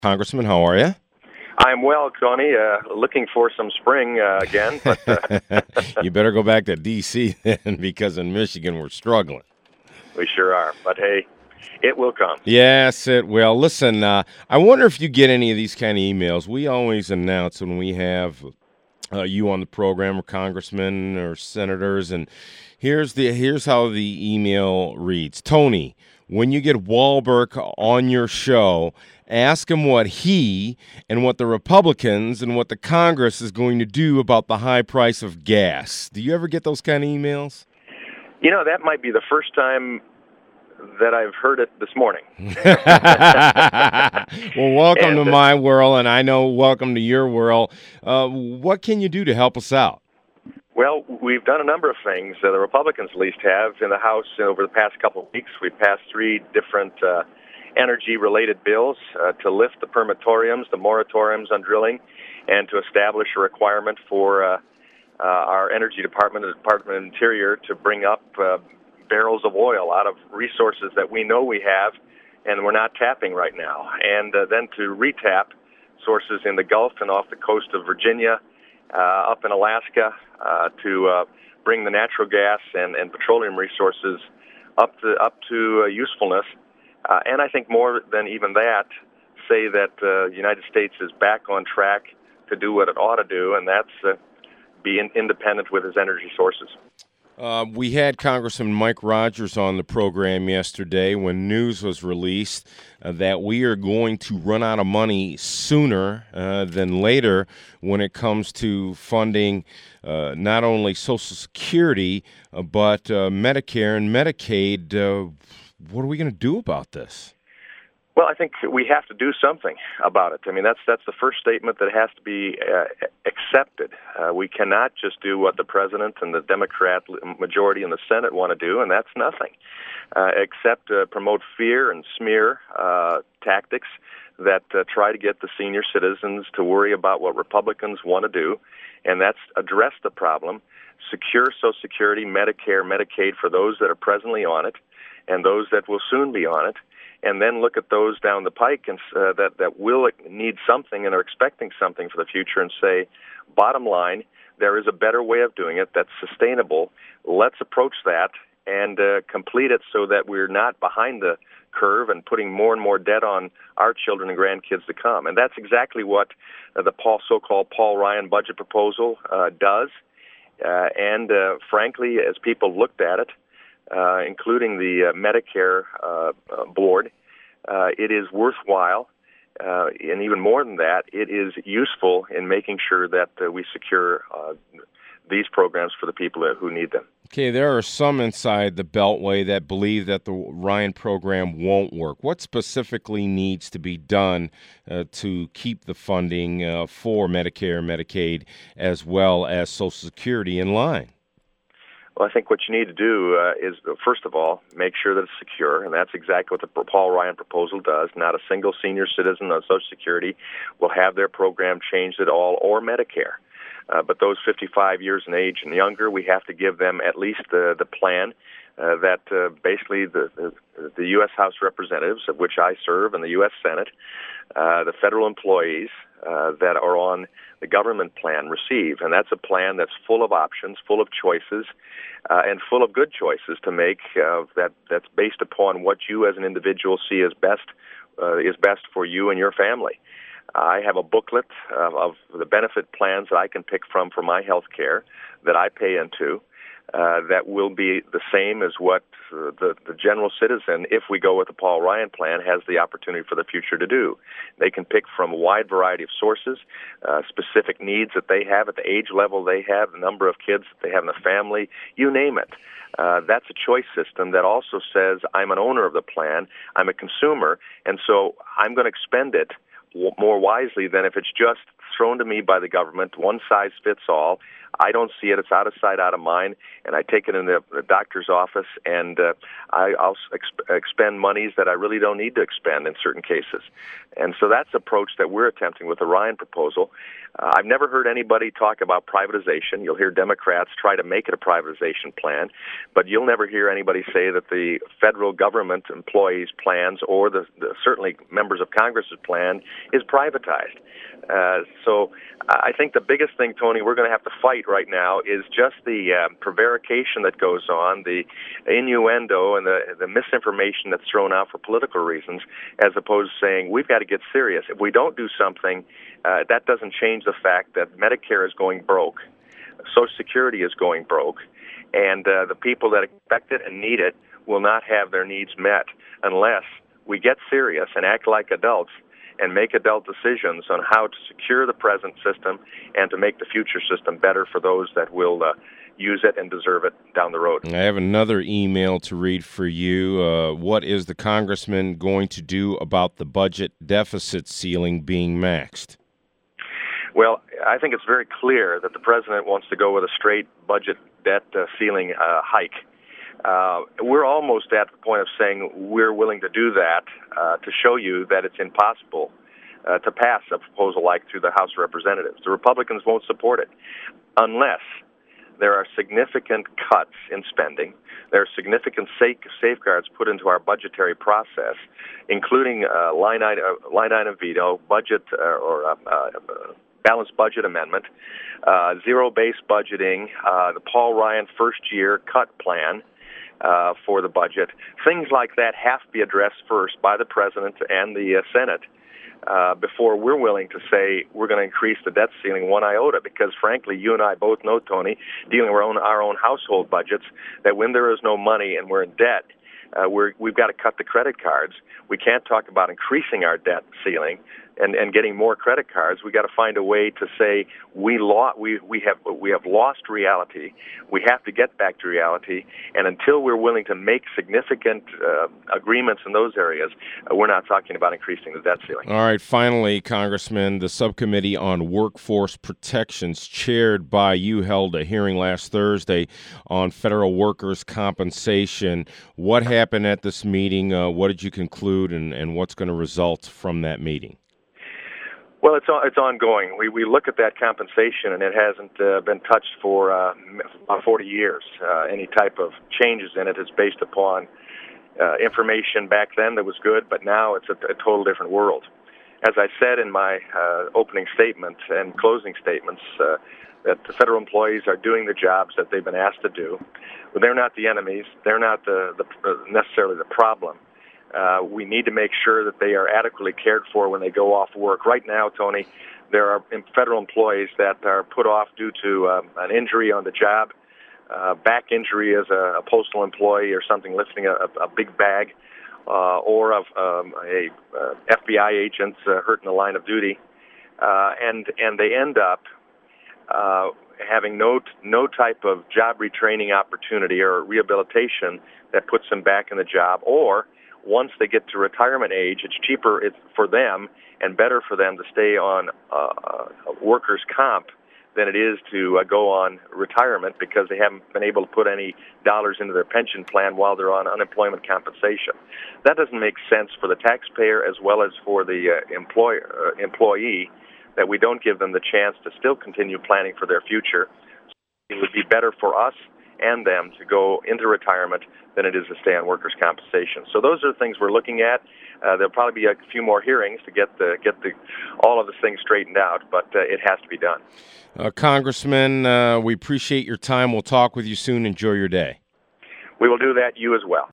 Congressman, how are you? I'm well, Tony. Looking for some spring again, but You better go back to D.C. then, because in Michigan we're struggling. we sure are. But hey, it will come. Yes, it will. Listen, I wonder if you get any of these kind of emails. We always announce when we have you on the program, or congressmen or senators, and here's how the email reads: Tony, when you get Wahlberg on your show, ask him what he and what the Republicans and what the Congress is going to do about the high price of gas. Do you ever get those kind of emails? That might be the first time that I've heard it this morning. Well, welcome to And my world, and I know welcome to your world. What can you do to help us out? well, we've done a number of things. The Republicans, at least, have in the House over the past couple of weeks. We've passed three different energy-related bills to lift the permitoriums, the moratoriums on drilling, and to establish a requirement for our Energy Department, the Department of Interior, to bring up barrels of oil out of resources that we know we have and we're not tapping right now, and then to retap sources in the Gulf and off the coast of Virginia, up in Alaska, to bring the natural gas and petroleum resources up to usefulness. And I think more than even that, say that the United States is back on track to do what it ought to do, and that's be independent with its energy sources. We had Congressman Mike Rogers on the program yesterday when news was released that we are going to run out of money sooner than later when it comes to funding not only Social Security but Medicare and Medicaid. What are we going to do about this? Well, I think we have to do something about it. I mean, that's the first statement that has to be accepted. We cannot just do what the president and the Democrat majority in the Senate want to do, and that's nothing, except promote fear and smear tactics that try to get the senior citizens to worry about what Republicans want to do, and that's address the problem, secure Social Security, Medicare, Medicaid for those that are presently on it, and those that will soon be on it, and then look at those down the pike and that will need something and are expecting something for the future and say, bottom line, there is a better way of doing it that's sustainable. Let's approach that and complete it so that we're not behind the curve and putting more and more debt on our children and grandkids to come. And that's exactly what the so-called Paul Ryan budget proposal does. And frankly, as people looked at it, including the Medicare board, it is worthwhile, and even more than that, it is useful in making sure that we secure these programs for the people who need them. Okay, there are some inside the Beltway that believe that the Ryan program won't work. What specifically needs to be done to keep the funding for Medicare, Medicaid, as well as Social Security in line? Well, I think what you need to do is, first of all, make sure that it's secure, and that's exactly what the Paul Ryan proposal does. Not a single senior citizen on Social Security will have their program changed at all, or Medicare. But those 55 years in age and younger, we have to give them at least the plan that basically the U.S. House of Representatives, of which I serve, and the U.S. Senate, the federal employees that are on the government plan receive. And that's a plan that's full of options, full of choices, and full of good choices to make that's based upon what you as an individual see as best for you and your family. I have a booklet of the benefit plans that I can pick from for my health care that I pay into that will be the same as what the general citizen, if we go with the Paul Ryan plan, has the opportunity for the future to do. They can pick from a wide variety of sources, specific needs that they have at the age level they have, the number of kids that they have in the family, you name it. That's a choice system that also says I'm an owner of the plan, I'm a consumer, and so I'm going to expend it more wisely than if it's just thrown to me by the government, one size fits all. I don't see it. It's out of sight, out of mind, and I take it in the doctor's office, and I'll expend monies that I really don't need to expend in certain cases. And so that's the approach that we're attempting with the Ryan proposal. I've never heard anybody talk about privatization. You'll hear Democrats try to make it a privatization plan, but you'll never hear anybody say that the federal government employees' plans or the certainly members of Congress's plan is privatized. So I think the biggest thing, Tony, we're going to have to fight right now is just the prevarication that goes on, the innuendo and the misinformation that's thrown out for political reasons, as opposed to saying we've got to get serious. If we don't do something, that doesn't change the fact that Medicare is going broke, Social Security is going broke, and the people that expect it and need it will not have their needs met unless we get serious and act like adults and make adult decisions on how to secure the present system and to make the future system better for those that will use it and deserve it down the road. I have another email to read for you. What is the congressman going to do about the budget deficit ceiling being maxed? Well, I think it's very clear that the president wants to go with a straight budget debt ceiling hike. We're almost at the point of saying we're willing to do that to show you that it's impossible to pass a proposal like through the House of Representatives. The Republicans won't support it unless there are significant cuts in spending. There are significant safeguards put into our budgetary process, including line item veto, budget or balanced budget amendment, zero-based budgeting, the Paul Ryan first-year cut plan, for the budget. Things like that have to be addressed first by the President and the Senate before we're willing to say we're going to increase the debt ceiling one iota, because frankly, you and I both know, Tony, dealing with our own household budgets, that when there is no money and we're in debt, we've got to cut the credit cards. We can't talk about increasing our debt ceiling and getting more credit cards. We got to find a way to say we have lost reality. We have to get back to reality, and until we're willing to make significant agreements in those areas, we're not talking about increasing the debt ceiling. All right, finally, Congressman, the Subcommittee on Workforce Protections, chaired by you, held a hearing last Thursday on federal workers' compensation. What happened at this meeting? What did you conclude, and what's going to result from that meeting? Well, it's ongoing. We look at that compensation, and it hasn't been touched for about 40 years. Any type of changes in it is based upon information back then that was good, but now it's a total different world. As I said in my opening statement and closing statements, that the federal employees are doing the jobs that they've been asked to do. But they're not the enemies. They're not necessarily the problem. We need to make sure that they are adequately cared for when they go off work. Right now, Tony, there are federal employees that are put off due to an injury on the job, back injury as a postal employee or something, lifting a big bag, or of a FBI agent hurt in the line of duty, and they end up having no type of job retraining opportunity or rehabilitation that puts them back in the job, or once they get to retirement age, it's cheaper for them and better for them to stay on workers' comp than it is to go on retirement, because they haven't been able to put any dollars into their pension plan while they're on unemployment compensation. That doesn't make sense for the taxpayer as well as for the employee, that we don't give them the chance to still continue planning for their future. It would be better for us and them to go into retirement than it is to stay on workers' compensation. So those are the things we're looking at. There'll probably be a few more hearings to get all of this thing straightened out, but it has to be done. Congressman, we appreciate your time. We'll talk with you soon. Enjoy your day. We will do that. You as well.